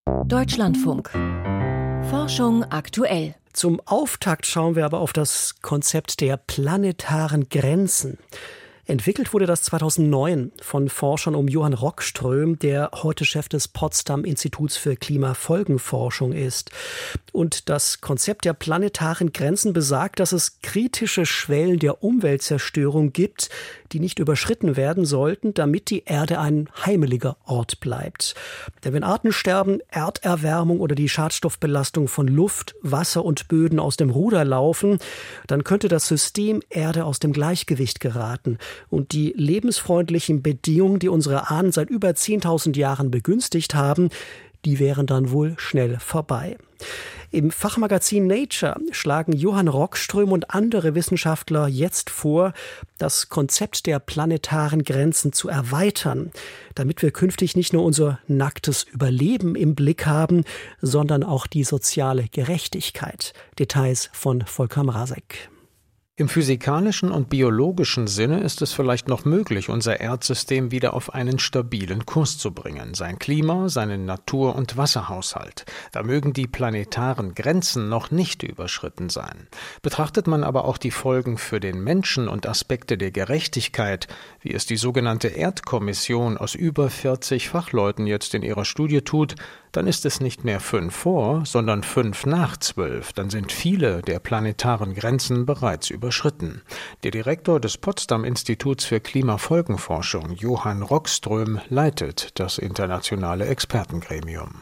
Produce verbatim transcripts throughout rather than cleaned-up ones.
Deutschlandfunk. Forschung aktuell. Zum Auftakt schauen wir aber auf das Konzept der planetaren Grenzen. Entwickelt wurde das zweitausendneun von Forschern um Johann Rockström, der heute Chef des Potsdam-Instituts für Klimafolgenforschung ist. Und das Konzept der planetaren Grenzen besagt, dass es kritische Schwellen der Umweltzerstörung gibt, die nicht überschritten werden sollten, damit die Erde ein heimeliger Ort bleibt. Denn wenn Artensterben, Erderwärmung oder die Schadstoffbelastung von Luft, Wasser und Böden aus dem Ruder laufen, dann könnte das System Erde aus dem Gleichgewicht geraten. Und die lebensfreundlichen Bedingungen, die unsere Ahnen seit über zehntausend Jahren begünstigt haben, die wären dann wohl schnell vorbei. Im Fachmagazin Nature schlagen Johann Rockström und andere Wissenschaftler jetzt vor, das Konzept der planetaren Grenzen zu erweitern, damit wir künftig nicht nur unser nacktes Überleben im Blick haben, sondern auch die soziale Gerechtigkeit. Details von Volker Mrazek. Im physikalischen und biologischen Sinne ist es vielleicht noch möglich, unser Erdsystem wieder auf einen stabilen Kurs zu bringen, sein Klima, seinen Natur- und Wasserhaushalt. Da mögen die planetaren Grenzen noch nicht überschritten sein. Betrachtet man aber auch die Folgen für den Menschen und Aspekte der Gerechtigkeit, wie es die sogenannte Erdkommission aus über vierzig Fachleuten jetzt in ihrer Studie tut, dann ist es nicht mehr fünf vor, sondern fünf nach zwölf. Dann sind viele der planetaren Grenzen bereits überschritten. Der Direktor des Potsdam-Instituts für Klimafolgenforschung, Johann Rockström, leitet das internationale Expertengremium.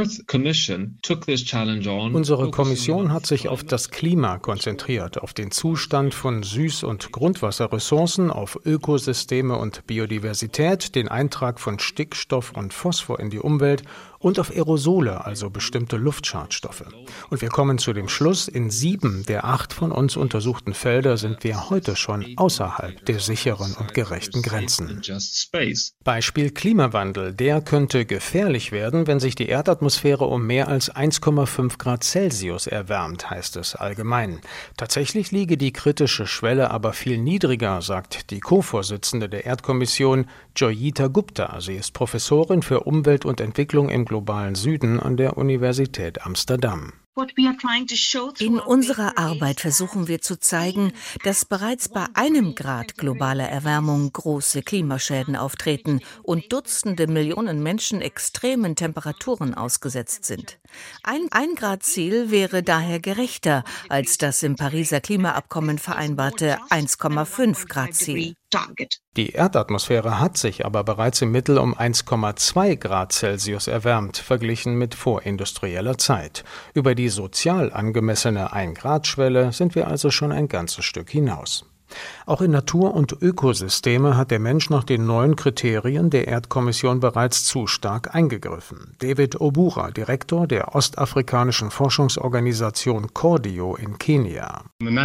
Unsere Kommission hat sich auf das Klima konzentriert, auf den Zustand von Süß- und Grundwasserressourcen, auf Ökosysteme und Biodiversität, den Eintrag von Stickstoff und Phosphor in die Umwelt und auf Aerosole, also bestimmte Luftschadstoffe. Und wir kommen zu dem Schluss, in sieben der acht von uns untersuchten Felder sind wir heute schon außerhalb der sicheren und gerechten Grenzen. Beispiel Klimawandel, der könnte gefährlich werden, wenn sich die Erdatmosphäre um mehr als eins Komma fünf Grad Celsius erwärmt, heißt es allgemein. Tatsächlich liege die kritische Schwelle aber viel niedriger, sagt die Co-Vorsitzende der Erdkommission, Joyita Gupta. Sie ist Professorin für Umwelt und Entwicklung im globalen Süden an der Universität Amsterdam. In unserer Arbeit versuchen wir zu zeigen, dass bereits bei einem Grad globaler Erwärmung große Klimaschäden auftreten und Dutzende Millionen Menschen extremen Temperaturen ausgesetzt sind. Ein Ein-Grad-Ziel wäre daher gerechter als das im Pariser Klimaabkommen vereinbarte eins Komma fünf Grad Ziel. Die Erdatmosphäre hat sich aber bereits im Mittel um eins Komma zwei Grad Celsius erwärmt, verglichen mit vorindustrieller Zeit. Über die sozial angemessene ein-Grad-Schwelle sind wir also schon ein ganzes Stück hinaus. Auch in Natur und Ökosysteme hat der Mensch nach den neuen Kriterien der Erdkommission bereits zu stark eingegriffen. David Obura, Direktor der ostafrikanischen Forschungsorganisation Cordio in Kenia.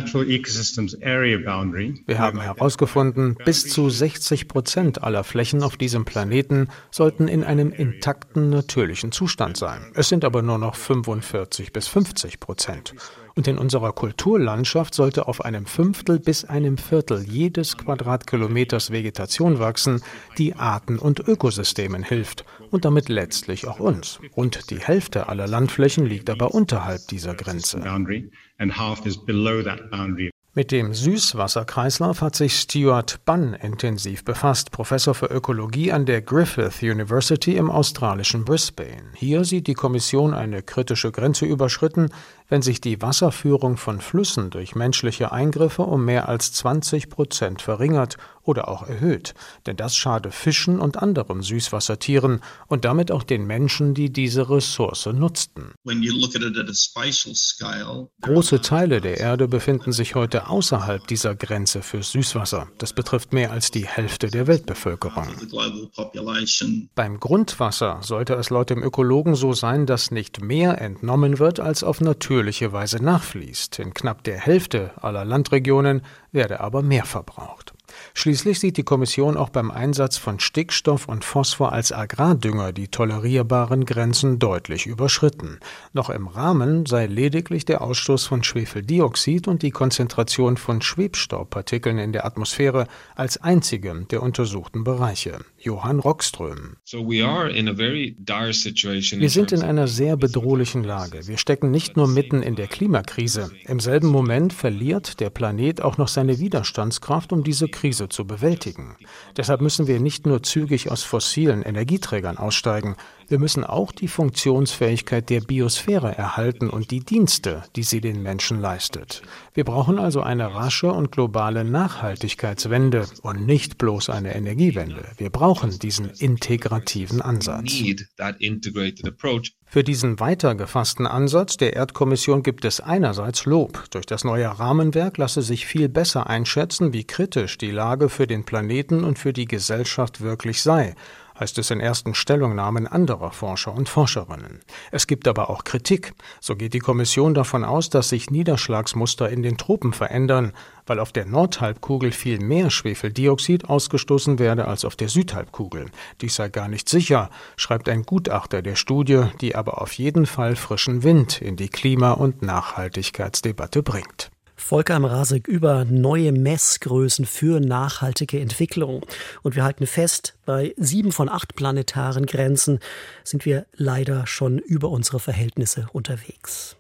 Wir haben herausgefunden, bis zu sechzig Prozent aller Flächen auf diesem Planeten sollten in einem intakten natürlichen Zustand sein. Es sind aber nur noch fünfundvierzig bis fünfzig Prozent. Und in unserer Kulturlandschaft sollte auf einem Fünftel bis einem Viertel jedes Quadratkilometers Vegetation wachsen, die Arten und Ökosystemen hilft und damit letztlich auch uns. Rund die Hälfte aller Landflächen liegt aber unterhalb dieser Grenze. Mit dem Süßwasserkreislauf hat sich Stuart Bunn intensiv befasst, Professor für Ökologie an der Griffith University im australischen Brisbane. Hier sieht die Kommission eine kritische Grenze überschritten, wenn sich die Wasserführung von Flüssen durch menschliche Eingriffe um mehr als zwanzig Prozent verringert oder auch erhöht. Denn das schade Fischen und anderen Süßwassertieren und damit auch den Menschen, die diese Ressource nutzten. Große Teile der Erde befinden sich heute außerhalb dieser Grenze für Süßwasser. Das betrifft mehr als die Hälfte der Weltbevölkerung. Beim Grundwasser sollte es laut dem Ökologen so sein, dass nicht mehr entnommen wird, als auf natürliche Weise nachfließt. In knapp der Hälfte aller Landregionen werde aber mehr verbraucht. Schließlich sieht die Kommission auch beim Einsatz von Stickstoff und Phosphor als Agrardünger die tolerierbaren Grenzen deutlich überschritten. Noch im Rahmen sei lediglich der Ausstoß von Schwefeldioxid und die Konzentration von Schwebstaubpartikeln in der Atmosphäre als einzige der untersuchten Bereiche. Johann Rockström. Wir sind in einer sehr bedrohlichen Lage. Wir stecken nicht nur mitten in der Klimakrise. Im selben Moment verliert der Planet auch noch seine Widerstandskraft, um diese Krise zu bewältigen. Deshalb müssen wir nicht nur zügig aus fossilen Energieträgern aussteigen, wir müssen auch die Funktionsfähigkeit der Biosphäre erhalten und die Dienste, die sie den Menschen leistet. Wir brauchen also eine rasche und globale Nachhaltigkeitswende und nicht bloß eine Energiewende. Wir brauchen diesen integrativen Ansatz. Für diesen weiter gefassten Ansatz der Erdkommission gibt es einerseits Lob. Durch das neue Rahmenwerk lasse sich viel besser einschätzen, wie kritisch die Lage für den Planeten und für die Gesellschaft wirklich sei, heißt es in ersten Stellungnahmen anderer Forscher und Forscherinnen. Es gibt aber auch Kritik. So geht die Kommission davon aus, dass sich Niederschlagsmuster in den Tropen verändern, weil auf der Nordhalbkugel viel mehr Schwefeldioxid ausgestoßen werde als auf der Südhalbkugel. Dies sei gar nicht sicher, schreibt ein Gutachter der Studie, die aber auf jeden Fall frischen Wind in die Klima- und Nachhaltigkeitsdebatte bringt. Volker Mrazek über neue Messgrößen für nachhaltige Entwicklung. Und wir halten fest, bei sieben von acht planetaren Grenzen sind wir leider schon über unsere Verhältnisse unterwegs.